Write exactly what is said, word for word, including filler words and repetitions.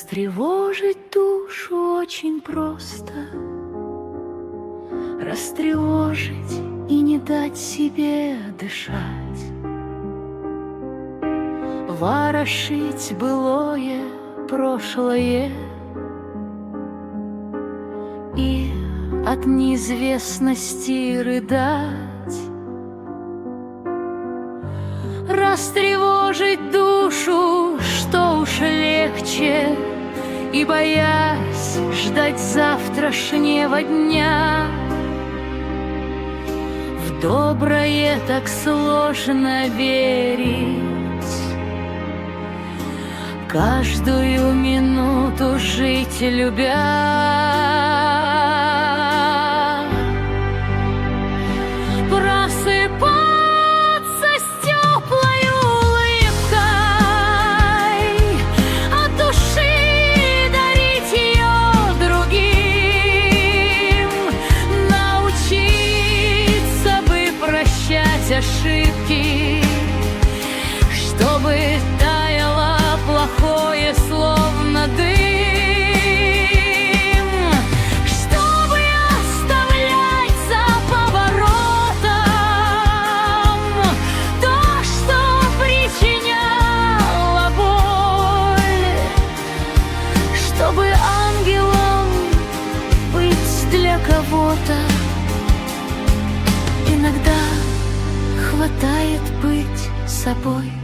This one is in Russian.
Растревожить душу очень просто, растревожить и не дать себе дышать, ворошить былое, прошлое и от неизвестности рыдать. Растревожить душу, что уж легче, и, боясь ждать завтрашнего дня, в доброе так сложно верить, каждую минуту жить любя. Ошибки, чтобы таяло плохое, словно дым, чтобы оставлять за поворотом то, что причиняло боль, чтобы ангелом быть для кого-то. Иногда хватает быть собой.